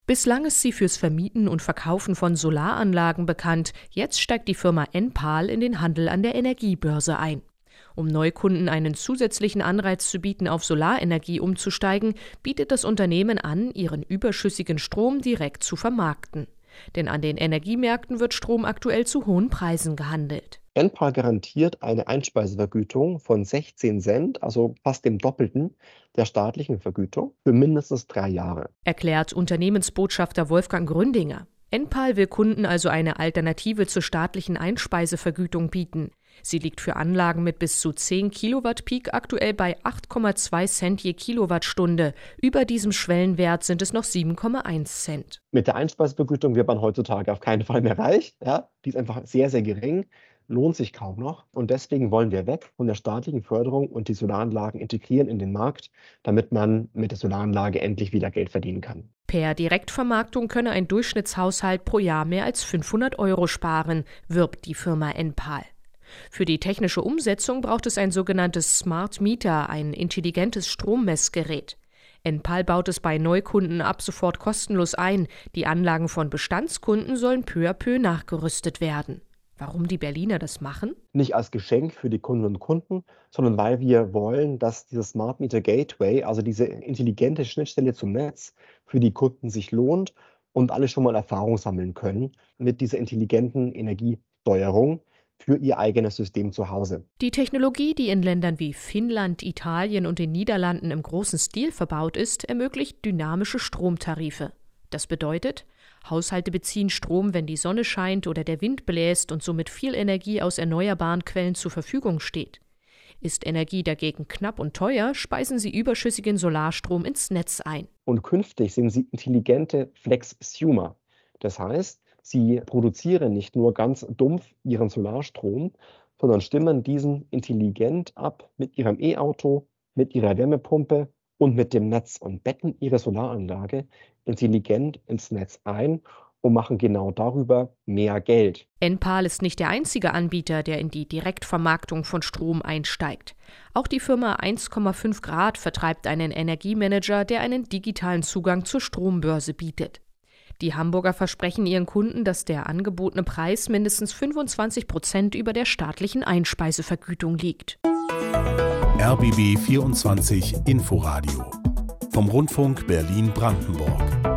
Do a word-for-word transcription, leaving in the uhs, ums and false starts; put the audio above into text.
Bislang ist sie fürs Vermieten und Verkaufen von Solaranlagen bekannt. Jetzt steigt die Firma Enpal in den Handel an der Energiebörse ein. Um Neukunden einen zusätzlichen Anreiz zu bieten, auf Solarenergie umzusteigen, bietet das Unternehmen an, ihren überschüssigen Strom direkt zu vermarkten. Denn an den Energiemärkten wird Strom aktuell zu hohen Preisen gehandelt. Enpal garantiert eine Einspeisevergütung von sechzehn Cent, also fast dem Doppelten der staatlichen Vergütung, für mindestens drei Jahre. Erklärt Unternehmensbotschafter Wolfgang Gründinger. Enpal will Kunden also eine Alternative zur staatlichen Einspeisevergütung bieten. Sie liegt für Anlagen mit bis zu zehn Kilowatt Peak aktuell bei acht Komma zwei Cent je Kilowattstunde. Über diesem Schwellenwert sind es noch sieben Komma eins Cent. Mit der Einspeisevergütung wird man heutzutage auf keinen Fall mehr reich. Ja? Die ist einfach sehr, sehr gering, lohnt sich kaum noch. Und deswegen wollen wir weg von der staatlichen Förderung und die Solaranlagen integrieren in den Markt, damit man mit der Solaranlage endlich wieder Geld verdienen kann. Per Direktvermarktung könne ein Durchschnittshaushalt pro Jahr mehr als fünfhundert Euro sparen, wirbt die Firma Enpal. Für die technische Umsetzung braucht es ein sogenanntes Smart Meter, ein intelligentes Strommessgerät. Enpal baut es bei Neukunden ab sofort kostenlos ein. Die Anlagen von Bestandskunden sollen peu à peu nachgerüstet werden. Warum die Berliner das machen? Nicht als Geschenk für die Kunden und Kunden, sondern weil wir wollen, dass dieses Smart Meter Gateway, also diese intelligente Schnittstelle zum Netz, für die Kunden sich lohnt und alle schon mal Erfahrung sammeln können mit dieser intelligenten Energiesteuerung für ihr eigenes System zu Hause. Die Technologie, die in Ländern wie Finnland, Italien und den Niederlanden im großen Stil verbaut ist, ermöglicht dynamische Stromtarife. Das bedeutet, Haushalte beziehen Strom, wenn die Sonne scheint oder der Wind bläst und somit viel Energie aus erneuerbaren Quellen zur Verfügung steht. Ist Energie dagegen knapp und teuer, speisen sie überschüssigen Solarstrom ins Netz ein. Und künftig sind sie intelligente Flexsumer. Das heißt, sie produzieren nicht nur ganz dumpf ihren Solarstrom, sondern stimmen diesen intelligent ab mit ihrem E-Auto, mit ihrer Wärmepumpe und mit dem Netz und betten ihre Solaranlage intelligent ins Netz ein und machen genau darüber mehr Geld. Enpal ist nicht der einzige Anbieter, der in die Direktvermarktung von Strom einsteigt. Auch die Firma eins Komma fünf Grad vertreibt einen Energiemanager, der einen digitalen Zugang zur Strombörse bietet. Die Hamburger versprechen ihren Kunden, dass der angebotene Preis mindestens fünfundzwanzig Prozent über der staatlichen Einspeisevergütung liegt. R B B vierundzwanzig Inforadio vom Rundfunk Berlin-Brandenburg.